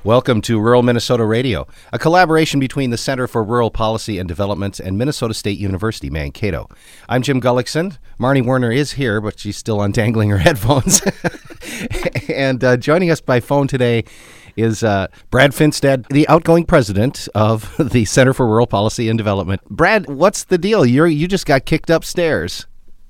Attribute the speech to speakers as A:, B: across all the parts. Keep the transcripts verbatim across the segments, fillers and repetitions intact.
A: Welcome to Rural Minnesota Radio, a collaboration between the Center for Rural Policy and Development and Minnesota State University, Mankato. I'm Jim Gullickson. Marnie Werner is here, but she's still untangling her headphones. and uh, joining us by phone today is uh, Brad Finstad, the outgoing president of the Center for Rural Policy and Development. Brad, what's the deal? You you just got kicked upstairs.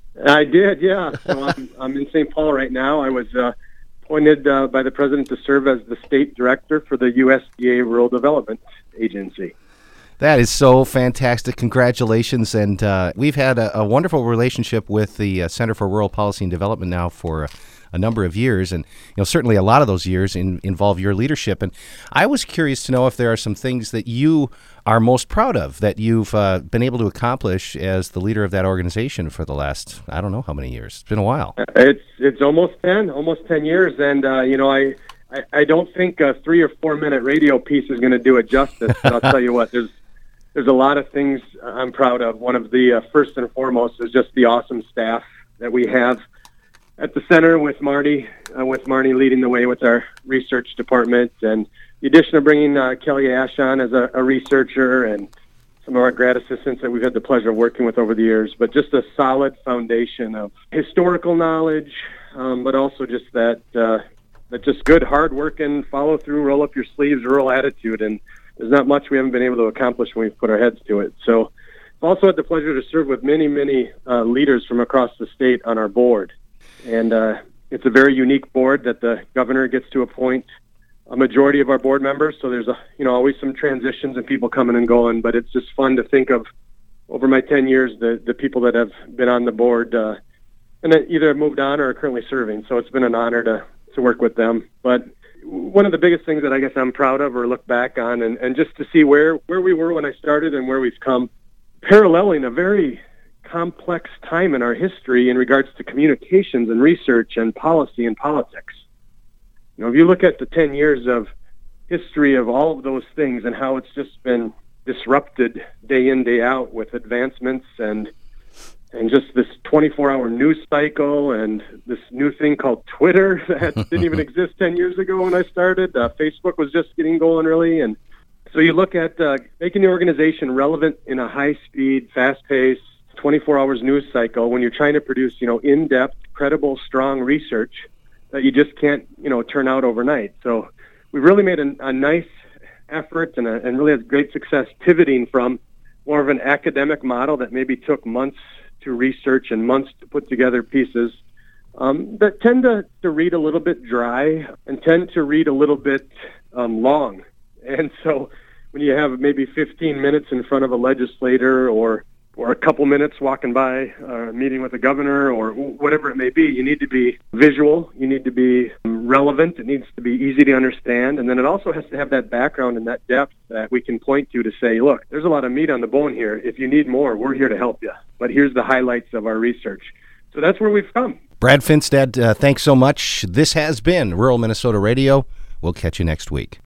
B: I did, yeah. So I'm, I'm in Saint Paul right now. I was uh, appointed uh, by the president to serve as the state director for the U S D A Rural Development Agency.
A: That is so fantastic. Congratulations. And uh, we've had a, a wonderful relationship with the uh, Center for Rural Policy and Development now for uh, a number of years. And you know, certainly a lot of those years in, involve your leadership. And I was curious to know if there are some things that you are most proud of that you've uh, been able to accomplish as the leader of that organization for the last, I don't know how many years. It's been a while.
B: It's it's almost ten, almost ten years. And, uh, you know, I, I, I don't think a three or four minute radio piece is going to do it justice. But I'll tell you what, there's There's a lot of things I'm proud of. One of the uh, first and foremost is just the awesome staff that we have at the center with Marty, uh, with Marty leading the way with our research department, and the addition of bringing uh, Kelly Ash on as a, a researcher and some of our grad assistants that we've had the pleasure of working with over the years. But just a solid foundation of historical knowledge, um, but also just that that uh, just good, hard-working, follow-through, roll-up-your-sleeves, rural attitude. And there's not much we haven't been able to accomplish when we've put our heads to it. So I've also had the pleasure to serve with many, many uh, leaders from across the state on our board. And uh, it's a very unique board that the governor gets to appoint a majority of our board members. So there's a, you know, always some transitions and people coming and going, but it's just fun to think of over my ten years, the, the people that have been on the board uh, and that either have moved on or are currently serving. So it's been an honor to, to work with them. But one of the biggest things that I guess I'm proud of or look back on and, and just to see where, where we were when I started and where we've come, paralleling a very complex time in our history in regards to communications and research and policy and politics. You know, if you look at the ten years of history of all of those things and how it's just been disrupted day in, day out with advancements and and just this twenty-four hour news cycle and this new thing called Twitter that didn't even exist ten years ago when I started. Uh, Facebook was just getting going really. And so you look at uh, making the organization relevant in a high-speed, fast-paced, twenty-four hours news cycle when you're trying to produce, you know, in-depth, credible, strong research that you just can't, you know, turn out overnight. So we really made a, a nice effort and, a, and really had great success pivoting from more of an academic model that maybe took months to research and months to put together pieces um, that tend to, to read a little bit dry and tend to read a little bit um, long. And so when you have maybe fifteen minutes in front of a legislator or or a couple minutes walking by a uh, meeting with the governor or whatever it may be, you need to be visual, you need to be relevant, it needs to be easy to understand, and then it also has to have that background and that depth that we can point to to say, look, there's a lot of meat on the bone here. If you need more, we're here to help you. But here's the highlights of our research. So that's where we've come.
A: Brad Finstad, uh, thanks so much. This has been Rural Minnesota Radio. We'll catch you next week.